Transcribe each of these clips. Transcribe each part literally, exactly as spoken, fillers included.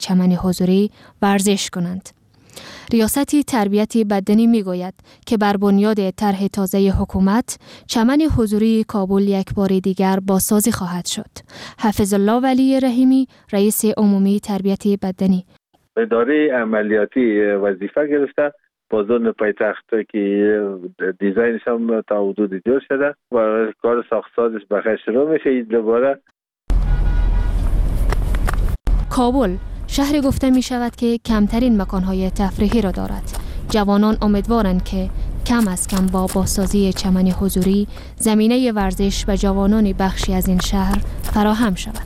چمن حضوری ورزش کنند. ریاست تربیت بدنی می گوید که بر بنیاد طرح تازه حکومت چمن حضوری کابل یک بار دیگر بازسازی خواهد شد. حفظ الله ولی رحیمی رئیس عمومی تربیت بدنی: اداره عملیاتی وظیفه گرفته، بازار پایتخت که دیزاینش هم تا حدود جور شده و کار ساخت‌سازش بخیر شروع میشه. دوباره کابل شهر گفته می شود که کمترین مکانهای تفریحی را دارد. جوانان امیدوارند که کم از کم با بازسازی چمن حضوری زمینه ورزش و جوانان بخشی از این شهر فراهم شود.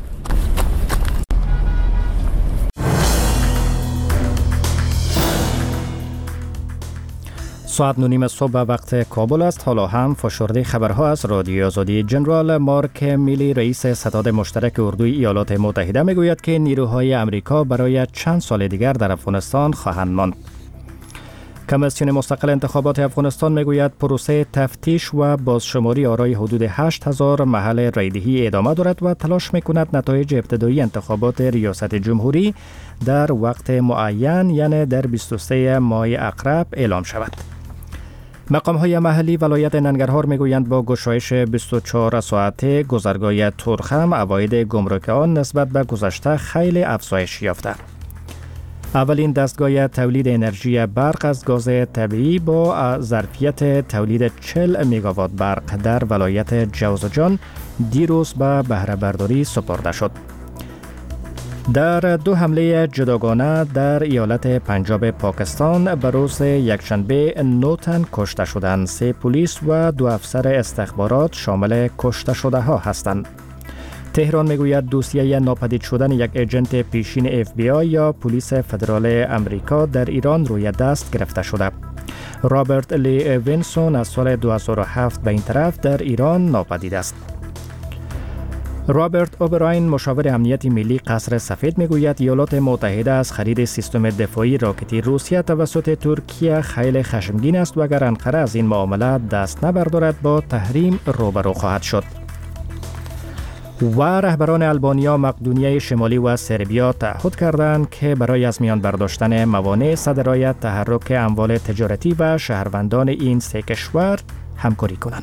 ساعت نونیم صبح وقت کابل است. حالا هم فشرده خبرها از رادیو آزادی. جنرال مارک میلی رئیس ستاد مشترک اردوی ایالات متحده میگوید که نیروهای امریکا برای چند سال دیگر در افغانستان خواهند ماند. کمیسیون مستقل انتخابات افغانستان میگوید پروسه تفتیش و بازشماری آرای حدود هشت هزار محل رایدهی ادامه دارد و تلاش میکند نتایج ابتدایی انتخابات ریاست جمهوری در وقت معین، یعنی در بیست و سوم ماه اقرب اعلام شود. مقام‌های محلی ولایت ننگرهار میگویند با گشایش بیست و چهار ساعته گذرگاه تورخم عواید گمرک آن نسبت به گذشته خیلی افزایش یافته. اولین دستگاه تولید انرژی برق از گاز طبیعی با ظرفیت تولید چهل مگاوات برق در ولایت جوزجان دیروز به بهره برداری سپرده شد. در دو حمله جداگانه در ایالت پنجاب پاکستان به روز یکشنبه نه تن کشته شدند. سه پلیس و دو افسر استخبارات شامل کشته شده ها هستند. تهران میگوید دوسیه ناپدید شدن یک ایجنت پیشین اف بی آی یا پلیس فدرال امریکا در ایران روی دست گرفته شده. رابرت لی وینسون از سال دو هزار و هفت به این طرف در ایران ناپدید است. رابرت اوبراین مشاور امنیت ملی قصر سفید میگوید ایالات متحده از خرید سیستم دفاعی راکتی روسیه توسط ترکیه خیلی خشمگین است و اگر انقره از این معامله دست نبردارد با تحریم روبرو خواهد شد. و رهبران البانیا، مقدونیه شمالی و سربیا تعهد کردند که برای از میان برداشتن موانع صادرات تحرک اموال تجارتی و شهروندان این سه کشور همکاری کنند.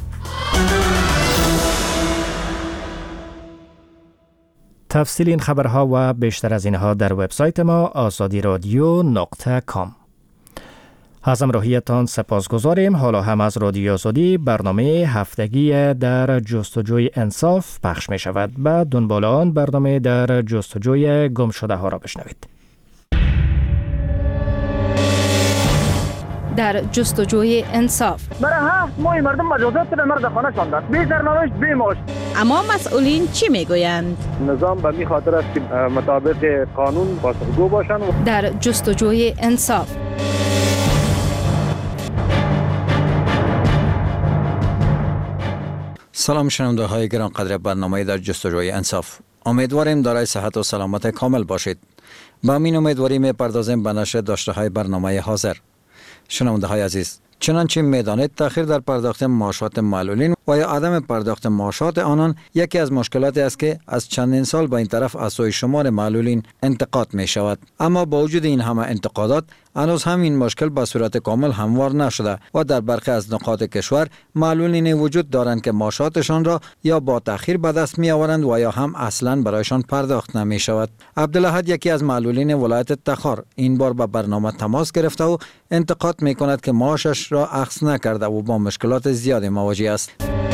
تفصیل این خبرها و بیشتر از اینها در وبسایت ما آزادی رادیو نقطه کام. از همراهیتان سپاسگزاریم. حالا هم از رادیو آزادی برنامه هفتگی در جستجوی انصاف پخش می شود. به دنبال آن برنامه در جستجوی گم شده ها را بشنوید. در جستجوی انصاف برای هفت ماه مردم مجازات به مرد خانه شاندن، بی سرنوشت بی معاش. اما مسئولین چی میگویند؟ نظام به می خاطر است که مطابق قانون پاسخگو باشند. در جستجوی انصاف سلام شنونده های گران قدر برنامه در جستجوی انصاف. امیدواریم دارای صحت و سلامت کامل باشید. با این امیدواری می پردازیم به نشر داشته های برنامه حاضر. شنونده های عزیز، چنانچه میدانید تأخیر در پرداخت معاشات معلولین و یا عدم پرداخت معاشات آنان یکی از مشکلاتی است که از چندین سال با این طرف از سوی شمار معلولین انتقاد می شود. اما با وجود این همه انتقادات هنوز هم این مشکل به صورت کامل هموار نشده و در برخی از نقاط کشور معلولین وجود دارند که معاشاتشان را یا با تأخیر به دست می آورند و یا هم اصلا برایشان پرداخت نمی شود. عبدالاحد یکی از معلولین ولایت تخار این بار به برنامه تماس گرفته و انتقاد می کند که معاشش را اخذ نکرده و با مشکلات زیادی مواجه است.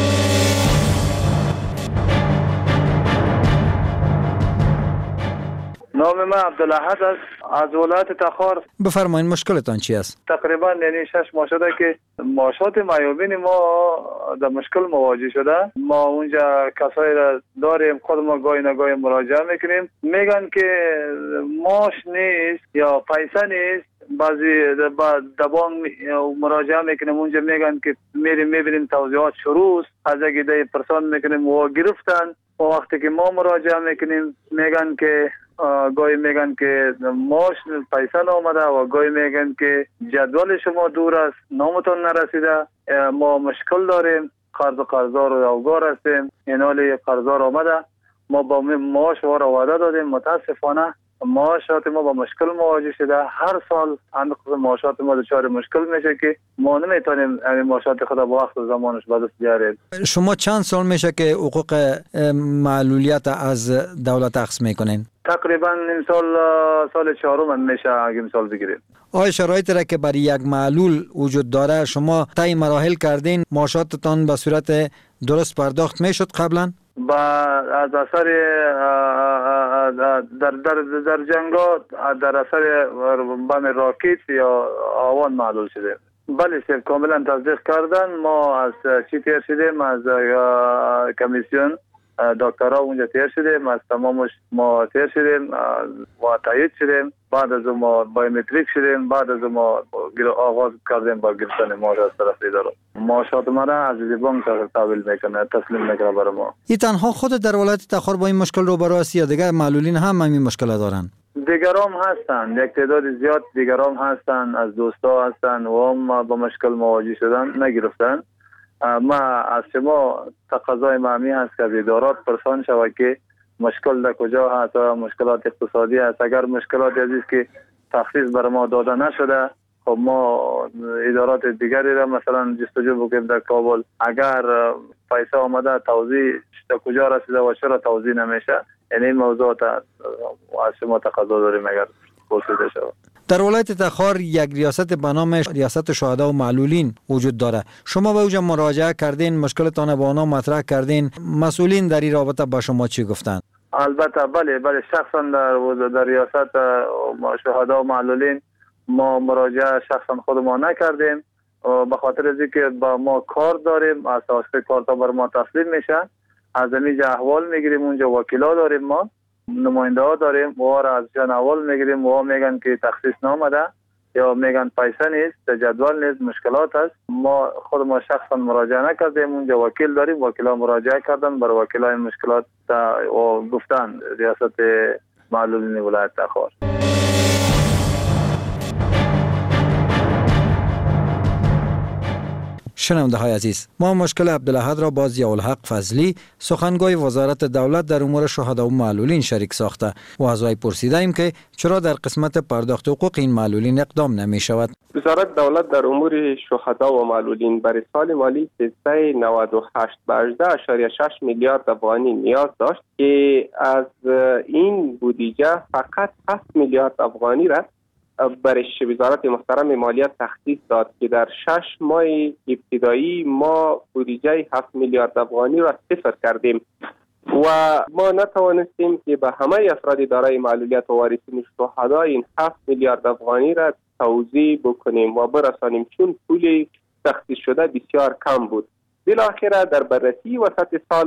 نام من عبدالاحد است، از ولایت تخار. بفرمایید مشکلتان چی است؟ تقریبا یعنی شش ماه شده که معاشات معیوبین ما در مشکل مواجه شده. ما اونجا کسایی را داریم، خود ما گاهی نگاهی مراجعه میکنیم، میگن که معاش نیست یا پیسه نیست. بعضی دبان مراجعه میکنیم، اونجا میگن که میریم میبینیم توضیحات شروع است، از یک ایده پرسان میکنیم و گرفتن. و وقتی که ما مراجعه میکنیم میگن که گاهی میگن که معاش پیسه نامده و گاهی میگن که جدول شما دور است، نامتون نرسیده. ما مشکل داریم، قرض و قرضدار و اوگار هستیم. این حال قرضدار آمده، ما با معاش وارا وعده دادیم، متاسفانه معاشات ما با مشکل مواجه شده. هر سال اندازه معاشات ما دچار مشکل میشه که ما نمیتونیم این معاشات خود با وقت و زمانش به دست بیاریم. شما چند سال میشه که حقوق معلولیت از دولت اخذ میکنین؟ تقریبا نیم سال سال چهارم میشه اگه مثال بگیریم. آیا شرایطی را که برای یک معلول وجود داره شما طی مراحل کردین؟ معاشاتتان به صورت درست پرداخت میشد قبلا؟ با از اثر در در در جنگا در اثر بم راکت یا آوان معلول شده. بله سر کاملا تصدیق کردن. ما از چی تیر شدیم؟ از کمیسیون دکترها اونجا تیر شدیم، از تمامش ما تیر شدیم و تایید شدیم. بعد از ما بایومتریک شدیم. بعد از ما آغاز کردیم با گرفتن معاش از طرف اداره. معاشات ما را از بانک تحویل میکنه، تسلیم میکنه برای ما. این تنها خود در ولایت تخار با این مشکل روبرو است یا دیگر معلولین هم همین مشکل دارن؟ دیگرام هستن، یک تعداد زیاد دیگرام هستن، از دوستا هستن و هم با مشکل مواجه شدن نگرفتن. ما از شما تقاضای معمی هست که ادارات پرسان شود که مشکل در کجا هست و مشکلات اقتصادی هست. اگر مشکلات عزیز که تخصیص بر ما داده نشده، خب ما ادارات دیگری را مثلا جستجو بکنیم در کابل. اگر پیسه آمده توضیح در کجا رسیده و چرا توضیح نمیشه، یعنی این موضوعات از شما تقاضا داریم اگر پرسیده شود. در ولایت تخار یک ریاست به نام ریاست شهدا و معلولین وجود داره. شما به اوجا مراجعه کردین، مشکلتان با آنها مطرح کردین، مسئولین در این رابطه با شما چی گفتن؟ البته بله بله شخصا در در ریاست شهدا و معلولین ما مراجعه شخصا خود ما نکردیم به خاطر از اینکه با ما کار داریم، اساس کارتا بر ما تسلیم میشه. از اینجا احوال میگیریم، اونجا وکیلا داریم، ما نماینده ها داریم و را از جان احوال میگیریم و میگن که تخصیص نامده یا میگن پیسه نیست، جدول نیست، مشکلات است. ما خود ما شخصا مراجعه نکردیم، اونجا وکیل داریم، وکیلا مراجعه کردن بر وکیلای مشکلات و گفتن ریاست معلولین ولایت تخار. شنونده های عزیز، ما مشکل عبدالاحد را با ضیاءالحق فضلی سخنگوی وزارت دولت در امور شهدا و معلولین شریک ساخته و از وی پرسیده ایم که چرا در قسمت پرداخت حقوق این معلولین اقدام نمی شود. وزارت دولت در امور شهدا و معلولین برای سال مالی سیصد و نود و هشت به هجده ممیز شش میلیارد افغانی نیاز داشت که از این بودجه فقط هفت میلیارد افغانی را برای وزارت محترم مالیات تخصیص داد که در شش ماه ابتدایی ما بودجه هفت میلیارد افغانی را صفر کردیم و ما نتوانستیم که به همه افراد دارای معلولیت و وارثین شهدا این هفت میلیارد افغانی را توزیع بکنیم و برسانیم، چون پول تخصیص شده بسیار کم بود. بالاخره در بررسی وسط سال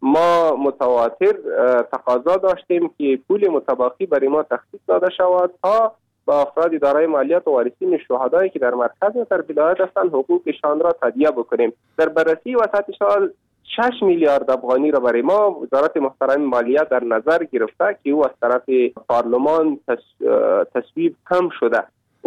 ما متواتر تقاضا داشتیم که پول متباقی برای ما تخصیص داده شود تا با افراد دارای مالیات و وارثین شهدایی که در مرکز و در ولایت هستند حقوقشان را تادیه بکنیم. در بررسی وسط سال شش میلیارد افغانی را برای ما وزارت محترم مالیات در نظر گرفته که او از طرف پارلمان تصویب هم شده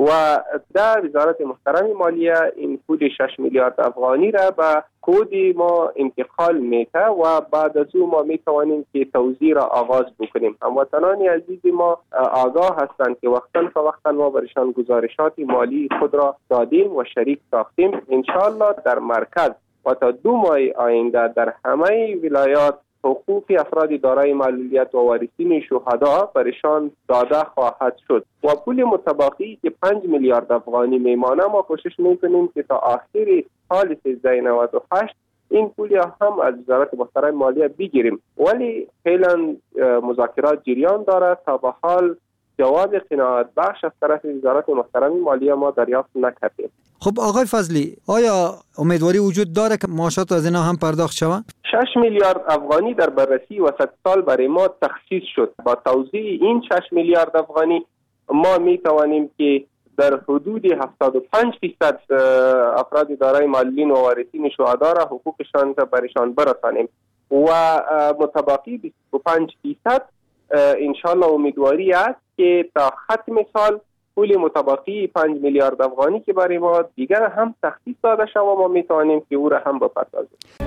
و در وزارت محترم مالیات این پول شش میلیارد افغانی را به کد ما انتقال میته و بعد از او ما میتوانیم که توزیع را آغاز بکنیم. هموطنان عزیز ما آگاه هستند که وقتا فوقتا ما برشان گزارشات مالی خود را دادیم و شریک ساختیم. انشاءالله در مرکز و تا دو ماه آینده در همه ولایات حقوق افراد دارای معلولیت و وارثین شهدا برشان داده خواهد شد و پول متباقی که پنج میلیارد افغانی میمانه ما کوشش میکنیم که تا آخر سال سیصد و نود و هشت این پول هم از وزارت محترم مالیات بگیریم، ولی فعلا مذاکرات جریان دارد. تا به حال جواب قناعت بخش از طرف وزارت محترم مالیات ما دریافت نکردیم. خب آقای فضلی، آیا امیدواری وجود داره که معاشات از اینا هم پرداخت شود؟ شش میلیارد افغانی در بررسی وسط سال برای ما تخصیص شد. با توزیع این شش میلیارد افغانی ما می توانیم که در حدود هفتاد و پنج درصد افراد دارای معلولین و وارثین شهدا را حقوقشان را برشان برسانیم و متباقی بیست و پنج درصد انشالله امیدواری است که تا ختم سال پول متباقی پنج میلیارد افغانی که برای ما دیگر هم تخصیص داده شود و ما می توانیم که او را هم بپردازیم.